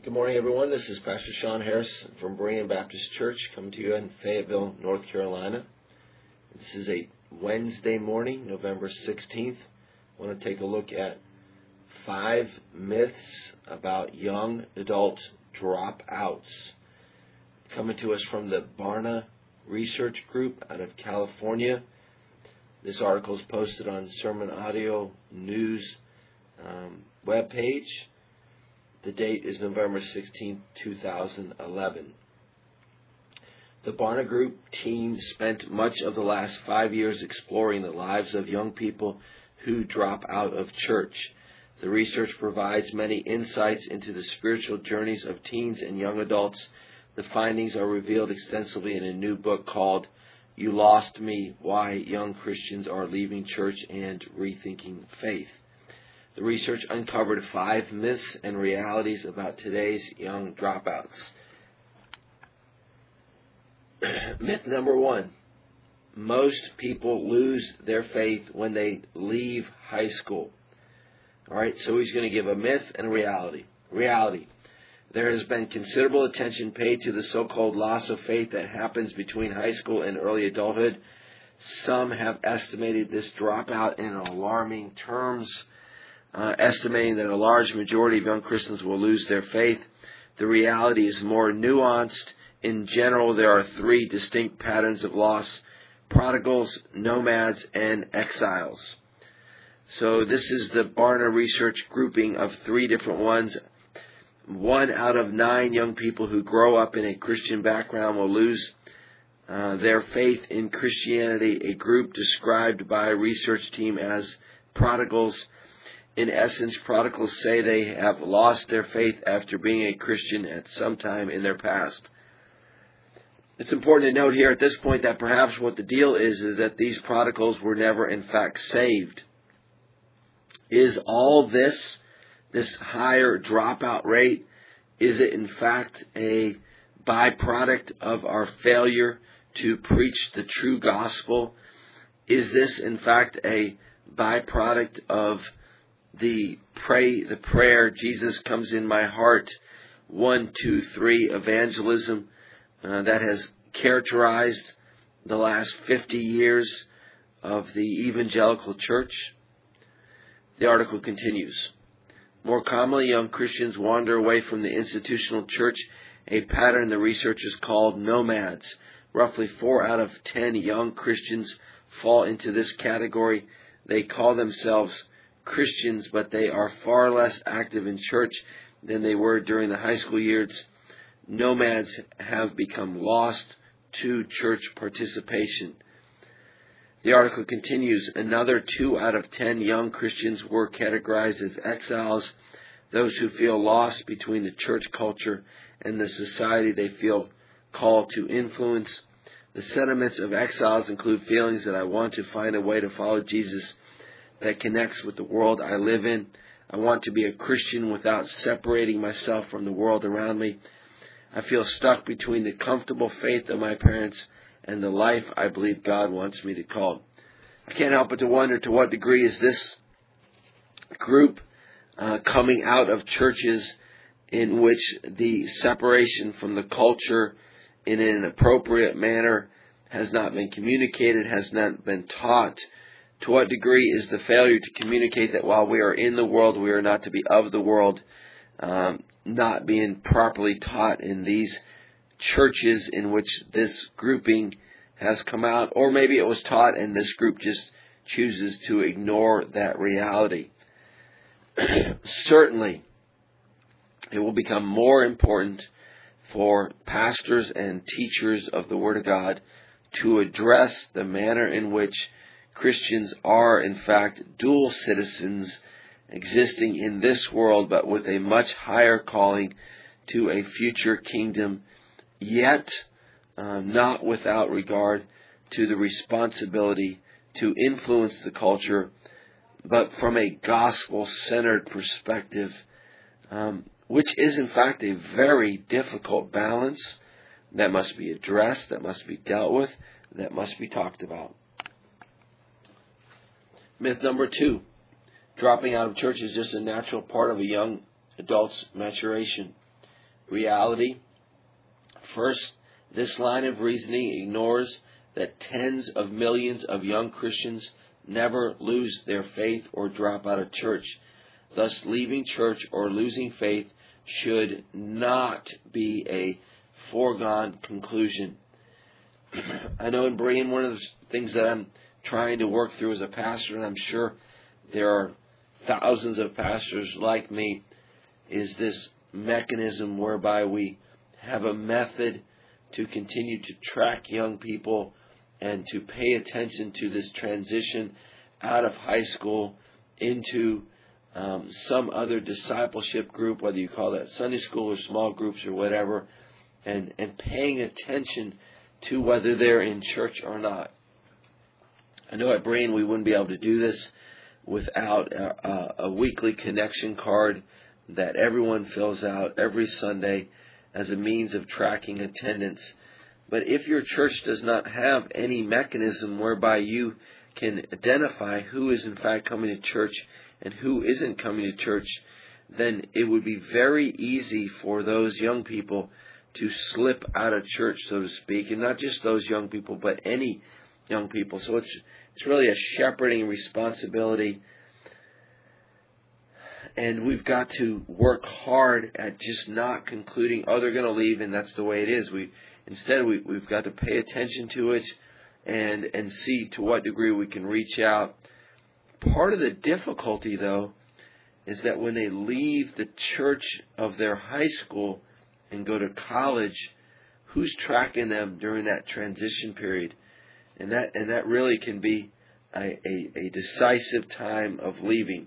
Good morning, everyone. This is Pastor Sean Harris from Berean Baptist Church, coming to you in Fayetteville, North Carolina. This is a Wednesday morning, November 16th. I want to take a look at 5 myths about young adult dropouts. Coming to us from the Barna Research Group out of California. This article is posted on Sermon Audio News webpage. The date is November 16, 2011. The Barna Group team spent much of the last 5 years exploring the lives of young people who drop out of church. The research provides many insights into the spiritual journeys of teens and young adults. The findings are revealed extensively in a new book called You Lost Me: Why Young Christians Are Leaving Church and Rethinking Faith. The research uncovered 5 myths and realities about today's young dropouts. Myth number 1. Most people lose their faith when they leave high school. All right, so he's going to give a myth and a reality. Reality. There has been considerable attention paid to the so-called loss of faith that happens between high school and early adulthood. Some have estimated this dropout in alarming terms, estimating that a large majority of young Christians will lose their faith. The reality is more nuanced. In general, there are 3 distinct patterns of loss: prodigals, nomads, and exiles. So this is the Barna Research grouping of 3 different ones. 1 out of 9 young people who grow up in a Christian background will lose their faith in Christianity, a group described by a research team as prodigals. In essence, prodigals say they have lost their faith after being a Christian at some time in their past. It's important to note here at this point that perhaps what the deal is that these prodigals were never in fact saved. Is all this higher dropout rate, is it in fact a byproduct of our failure to preach the true gospel? Is this in fact a byproduct of the prayer, Jesus comes in my heart, 1, 2, 3 evangelism that has characterized the last 50 years of the evangelical church? The article continues. More commonly, young Christians wander away from the institutional church, a pattern the researchers called nomads. Roughly 4 out of 10 young Christians fall into this category. They call themselves Christians, but they are far less active in church than they were during the high school years. Nomads have become lost to church participation. The article continues. Another 2 out of 10 young Christians were categorized as exiles, those who feel lost between the church culture and the society they feel called to influence. The sentiments of exiles include feelings that I want to find a way to follow Jesus that connects with the world I live in. I want to be a Christian without separating myself from the world around me. I feel stuck between the comfortable faith of my parents and the life I believe God wants me to call. I can't help but to wonder, to what degree is this group coming out of churches in which the separation from the culture in an appropriate manner has not been communicated, has not been taught? To what degree is the failure to communicate that while we are in the world, we are not to be of the world, not being properly taught in these churches in which this grouping has come out? Or maybe it was taught and this group just chooses to ignore that reality. Certainly, it will become more important for pastors and teachers of the Word of God to address the manner in which Christians are, in fact, dual citizens existing in this world, but with a much higher calling to a future kingdom, yet not without regard to the responsibility to influence the culture, but from a gospel-centered perspective, which is, in fact, a very difficult balance that must be addressed, that must be dealt with, that must be talked about. Myth number 2. Dropping out of church is just a natural part of a young adult's maturation. reality. First, this line of reasoning ignores that tens of millions of young Christians never lose their faith or drop out of church. Thus, leaving church or losing faith should not be a foregone conclusion. I know in Berean, one of the things that I'm trying to work through as a pastor, and I'm sure there are thousands of pastors like me, is this mechanism whereby we have a method to continue to track young people and to pay attention to this transition out of high school into some other discipleship group, whether you call that Sunday school or small groups or whatever, and paying attention to whether they're in church or not. I know at Berean we wouldn't be able to do this without a weekly connection card that everyone fills out every Sunday as a means of tracking attendance. But if your church does not have any mechanism whereby you can identify who is in fact coming to church and who isn't coming to church, then it would be very easy for those young people to slip out of church, so to speak, and not just those young people, but any young people. So it's really a shepherding responsibility, and we've got to work hard at just not concluding, oh, they're going to leave, and that's the way it is. Instead, we've got to pay attention to it and see to what degree we can reach out. Part of the difficulty, though, is that when they leave the church of their high school and go to college, who's tracking them during that transition period? And that really can be a decisive time of leaving.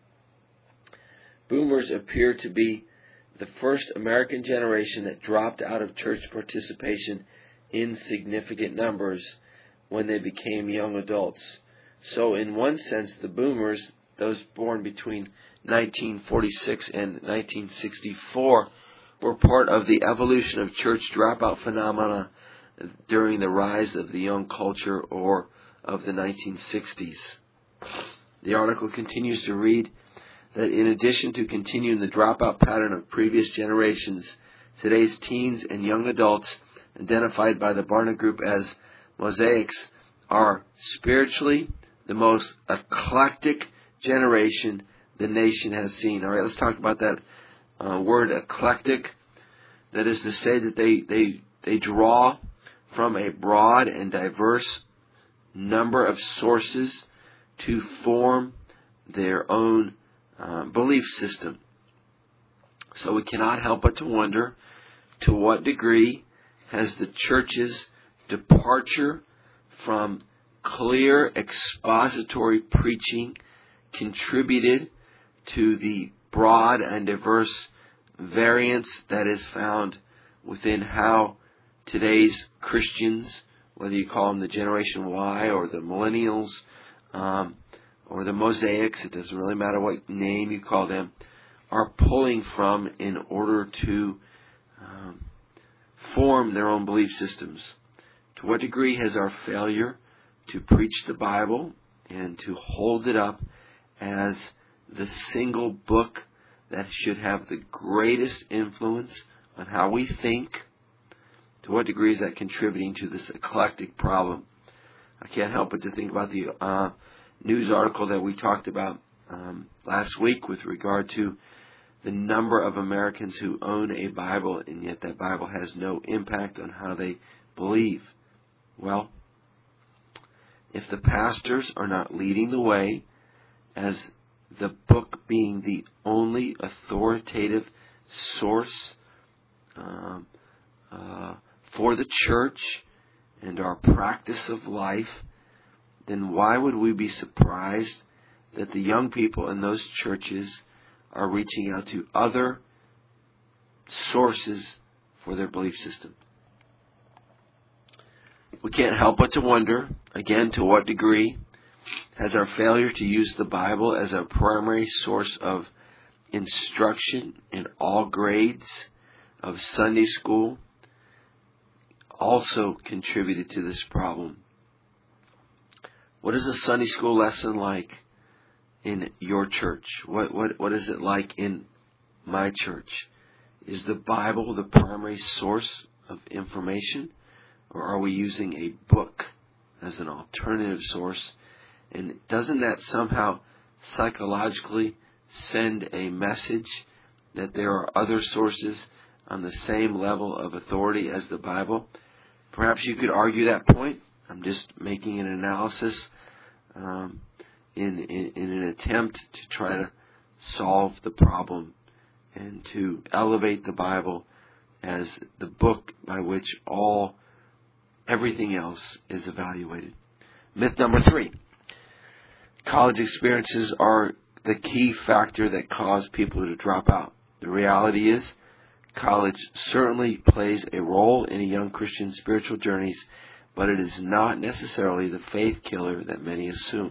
Boomers appear to be the first American generation that dropped out of church participation in significant numbers when they became young adults. So in one sense, the boomers, those born between 1946 and 1964, were part of the evolution of church dropout phenomena during the rise of the young culture or of the 1960s. The article continues to read that in addition to continuing the dropout pattern of previous generations, today's teens and young adults, identified by the Barna Group as mosaics, are spiritually the most eclectic generation the nation has seen. All right, let's talk about that word eclectic. That is to say that they draw from a broad and diverse number of sources to form their own belief system. So we cannot help but to wonder, to what degree has the church's departure from clear expository preaching contributed to the broad and diverse variance that is found within how today's Christians, whether you call them the Generation Y or the Millennials or the Mosaics, it doesn't really matter what name you call them, are pulling from in order to form their own belief systems. To what degree has our failure to preach the Bible and to hold it up as the single book that should have the greatest influence on how we think, to what degree is that contributing to this eclectic problem? I can't help but to think about the news article that we talked about last week with regard to the number of Americans who own a Bible, and yet that Bible has no impact on how they believe. Well, if the pastors are not leading the way as the book being the only authoritative source for the church and our practice of life, then why would we be surprised that the young people in those churches are reaching out to other sources for their belief system? We can't help but to wonder, again, to what degree has our failure to use the Bible as our primary source of instruction in all grades of Sunday school also contributed to this problem? What is a Sunday school lesson like in your church? What is it like in my church? Is the Bible the primary source of information, or are we using a book as an alternative source? And doesn't that somehow psychologically send a message that there are other sources on the same level of authority as the Bible? Perhaps you could argue that point. I'm just making an analysis in an attempt to try to solve the problem and to elevate the Bible as the book by which everything else is evaluated. Myth number 3. College experiences are the key factor that cause people to drop out. The reality is, college certainly plays a role in a young Christian's spiritual journeys, but it is not necessarily the faith killer that many assume.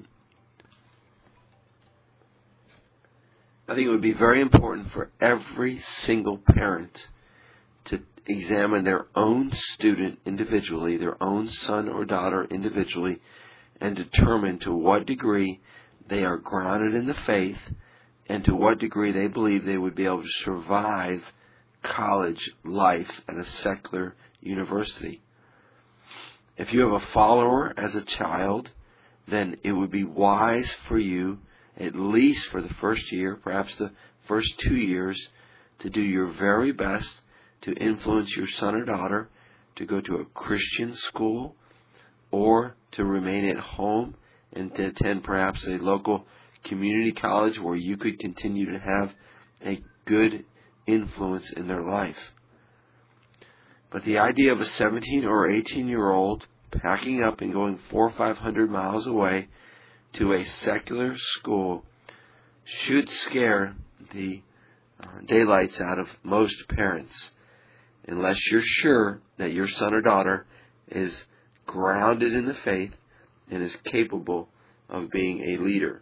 I think it would be very important for every single parent to examine their own student individually, their own son or daughter individually, and determine to what degree they are grounded in the faith and to what degree they believe they would be able to survive college life at a secular university. If you have a follower as a child, then it would be wise for you, at least for the first year, perhaps the first 2 years, to do your very best to influence your son or daughter to go to a Christian school or to remain at home and to attend perhaps a local community college where you could continue to have a good influence in their life. But the idea of a 17 or 18-year-old packing up and going 400 or 500 miles away to a secular school should scare the daylights out of most parents, unless you're sure that your son or daughter is grounded in the faith and is capable of being a leader.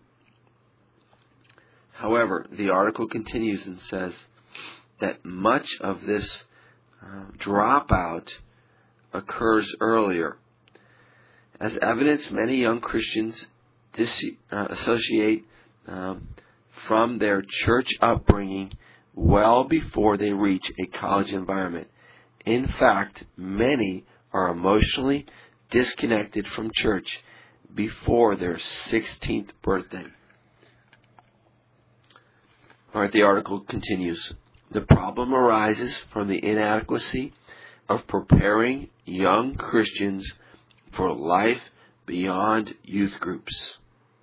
However, the article continues and says that much of this dropout occurs earlier. As evidence, many young Christians associate from their church upbringing well before they reach a college environment. In fact, many are emotionally disconnected from church before their 16th birthday. All right, the article continues. The problem arises from the inadequacy of preparing young Christians for life beyond youth groups.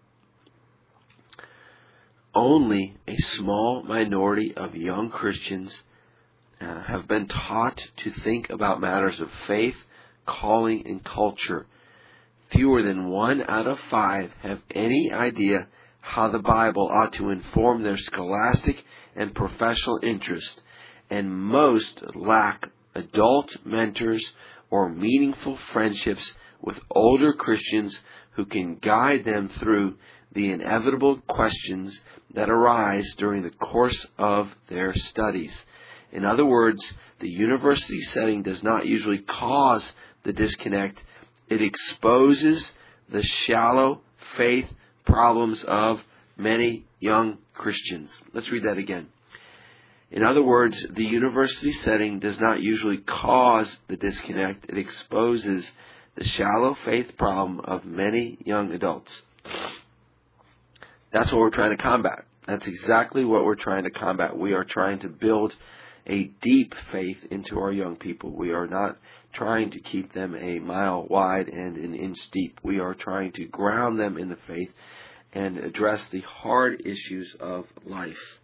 Only a small minority of young Christians have been taught to think about matters of faith, calling, and culture. Fewer than 1 out of 5 have any idea how the Bible ought to inform their scholastic and professional interest, and most lack adult mentors or meaningful friendships with older Christians who can guide them through the inevitable questions that arise during the course of their studies. In other words, the university setting does not usually cause the disconnect. It exposes the shallow faith problems of many young Christians. Let's read that again. In other words, the university setting does not usually cause the disconnect. It exposes the shallow faith problem of many young adults. That's what we're trying to combat. That's exactly what we're trying to combat. We are trying to build a deep faith into our young people. We are not trying to keep them a mile wide and an inch deep. We are trying to ground them in the faith and address the hard issues of life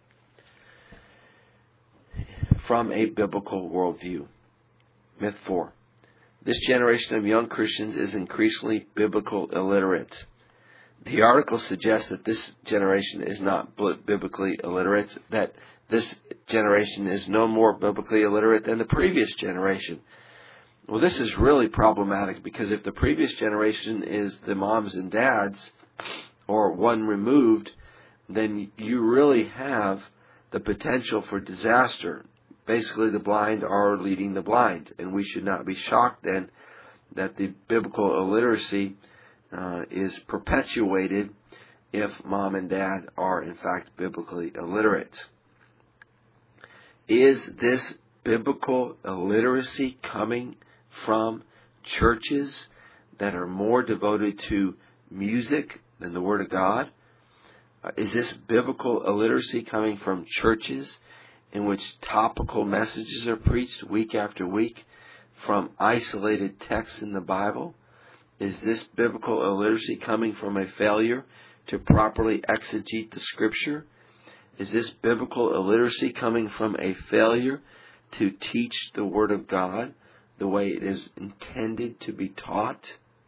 from a biblical worldview. Myth 4. This generation of young Christians is increasingly biblical illiterate. The article suggests that this generation is not biblically illiterate, that this generation is no more biblically illiterate than the previous generation. Well, this is really problematic, because if the previous generation is the moms and dads, or one removed, then you really have the potential for disaster. Basically, the blind are leading the blind, and we should not be shocked then that the biblical illiteracy is perpetuated if mom and dad are in fact biblically illiterate. Is this biblical illiteracy coming from churches that are more devoted to music than the Word of God? Is this biblical illiteracy coming from churches in which topical messages are preached week after week from isolated texts in the Bible? Is this biblical illiteracy coming from a failure to properly exegete the Scripture? Is this biblical illiteracy coming from a failure to teach the Word of God the way it is intended to be taught?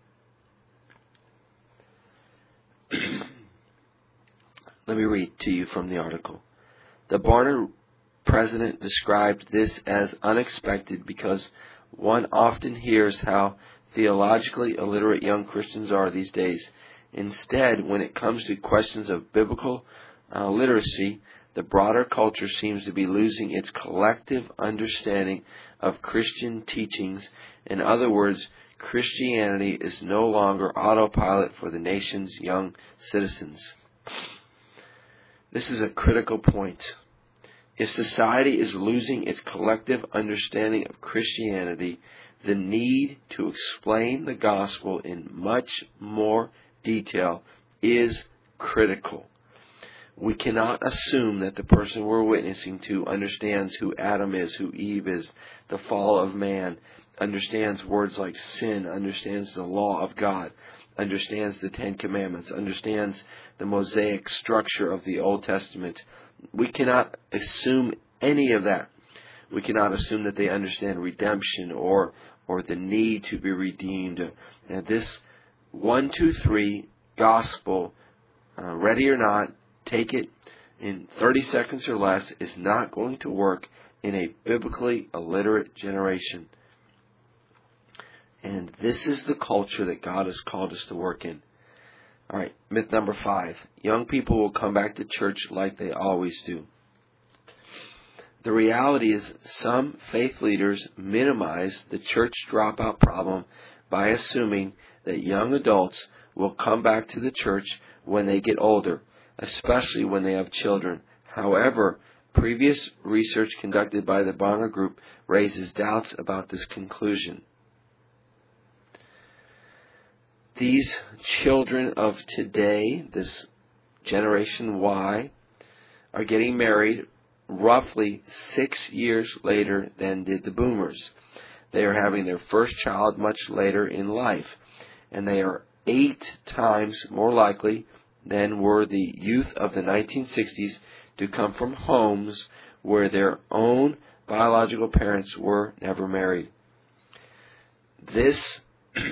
Let me read to you from the article. The Barna president described this as unexpected because one often hears how theologically illiterate young Christians are these days. Instead, when it comes to questions of biblical literacy, the broader culture seems to be losing its collective understanding of Christian teachings. In other words, Christianity is no longer autopilot for the nation's young citizens. This is a critical point. If society is losing its collective understanding of Christianity, the need to explain the gospel in much more detail is critical. We cannot assume that the person we're witnessing to understands who Adam is, who Eve is, the fall of man, understands words like sin, understands the law of God, understands the Ten Commandments, understands the Mosaic structure of the Old Testament. We cannot assume any of that. We cannot assume that they understand redemption or the need to be redeemed. And this 1, 2, 3 gospel, ready or not, take it in 30 seconds or less, is not going to work in a biblically illiterate generation. And this is the culture that God has called us to work in. All right, myth number 5. Young people will come back to church like they always do. The reality is some faith leaders minimize the church dropout problem by assuming that young adults will come back to the church when they get older, especially when they have children. However, previous research conducted by the Barna Group raises doubts about this conclusion. These children of today, this Generation Y, are getting married roughly 6 years later than did the boomers. They are having their first child much later in life, and they are 8 times more likely than were the youth of the 1960s to come from homes where their own biological parents were never married. This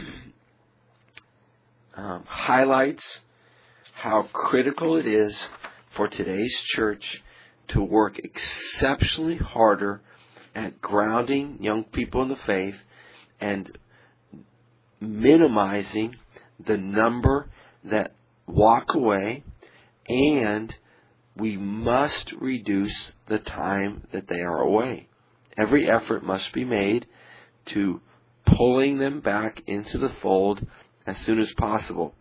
highlights how critical it is for today's church to work exceptionally harder at grounding young people in the faith and minimizing the number that walk away, and we must reduce the time that they are away. Every effort must be made to pulling them back into the fold as soon as possible.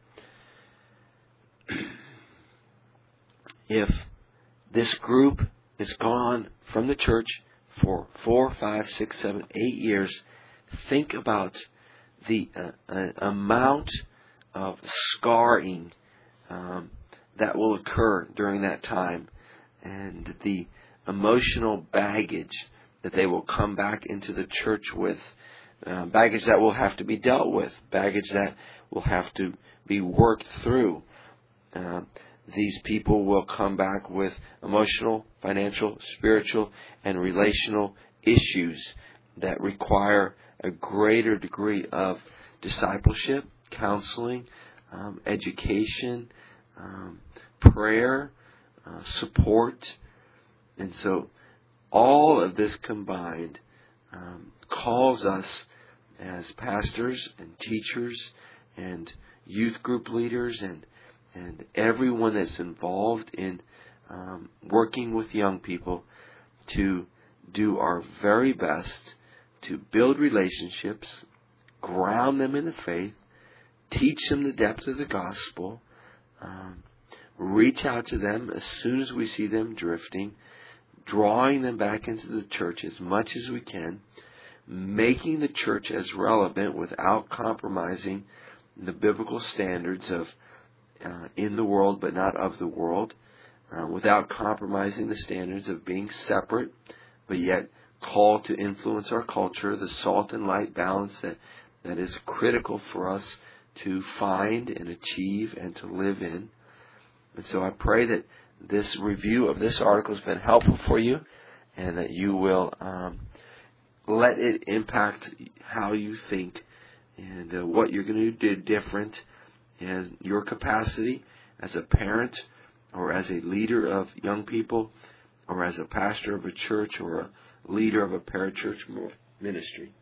If this group is gone from the church for 4, 5, 6, 7, 8 years, think about the amount of scarring that will occur during that time, and the emotional baggage that they will come back into the church with, baggage that will have to be dealt with, baggage that will have to be worked through. These people will come back with emotional, financial, spiritual, and relational issues that require a greater degree of discipleship, counseling, education, prayer, support. And so all of this combined calls us as pastors and teachers and youth group leaders and everyone that's involved in working with young people to do our very best to build relationships, ground them in the faith, teach them the depth of the gospel, reach out to them as soon as we see them drifting, drawing them back into the church as much as we can, making the church as relevant without compromising the biblical standards of in the world but not of the world, without compromising the standards of being separate but yet called to influence our culture, the salt and light balance that is critical for us to find and achieve and to live in. And so I pray that this review of this article has been helpful for you, and that you will let it impact how you think and what you're going to do different in your capacity as a parent or as a leader of young people or as a pastor of a church or a leader of a parachurch ministry.